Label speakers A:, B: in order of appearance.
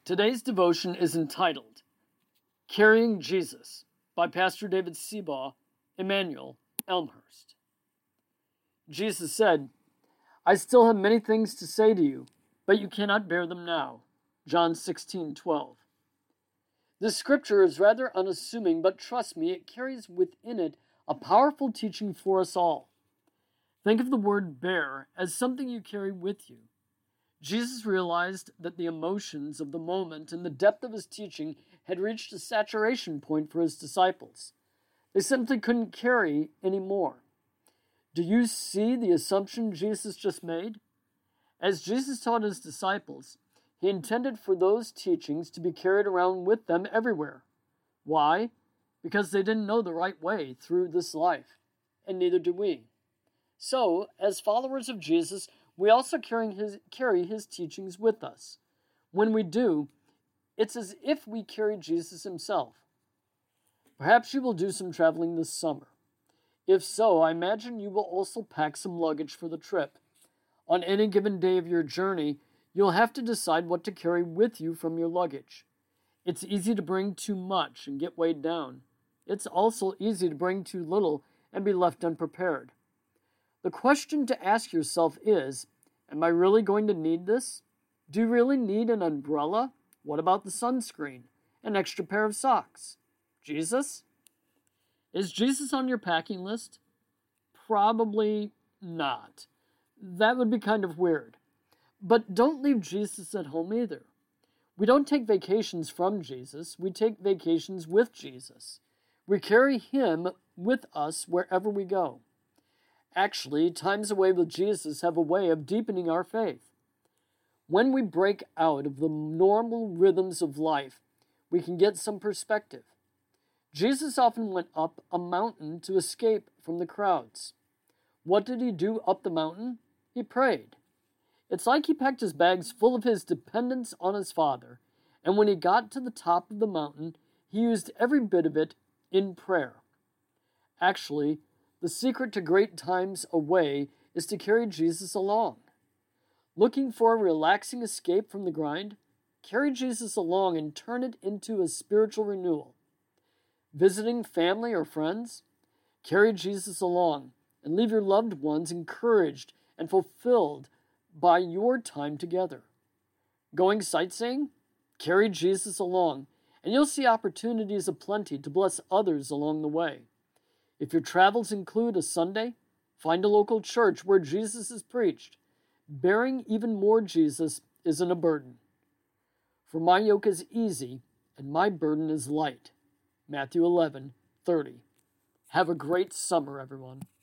A: Today's devotion is entitled Carrying Jesus by Pastor David Seabaugh, Emmanuel, Elmhurst. Jesus said, I still have many things to say to you, but you cannot bear them now. John 16:12. This scripture is rather unassuming, but trust me, it carries within it a powerful teaching for us all. Think of the word bear as something you carry with you. Jesus realized that the emotions of the moment and the depth of his teaching had reached a saturation point for his disciples. They simply couldn't carry any more. Do you see the assumption Jesus just made? As Jesus taught his disciples, he intended for those teachings to be carried around with them everywhere. Why? Because they didn't know the right way through this life, and neither do we. So, as followers of Jesus, we also carry his teachings with us. When we do, it's as if we carry Jesus himself. Perhaps you will do some traveling this summer. If so, I imagine you will also pack some luggage for the trip. On any given day of your journey, you'll have to decide what to carry with you from your luggage. It's easy to bring too much and get weighed down. It's also easy to bring too little and be left unprepared. The question to ask yourself is, am I really going to need this? Do you really need an umbrella? What about the sunscreen? An extra pair of socks? Jesus? Is Jesus on your packing list? Probably not. That would be kind of weird. But don't leave Jesus at home either. We don't take vacations from Jesus. We take vacations with Jesus. We carry him with us wherever we go. Actually, times away with Jesus have a way of deepening our faith. When we break out of the normal rhythms of life, we can get some perspective. Jesus often went up a mountain to escape from the crowds. What did he do up the mountain? He prayed. It's like he packed his bags full of his dependence on his Father, and when he got to the top of the mountain, he used every bit of it in prayer. Actually, the secret to great times away is to carry Jesus along. Looking for a relaxing escape from the grind? Carry Jesus along and turn it into a spiritual renewal. Visiting family or friends? Carry Jesus along and leave your loved ones encouraged and fulfilled by your time together. Going sightseeing? Carry Jesus along, and you'll see opportunities aplenty to bless others along the way. If your travels include a Sunday, find a local church where Jesus is preached. Bearing even more Jesus isn't a burden. For my yoke is easy and my burden is light. Matthew 11:30. Have a great summer, everyone.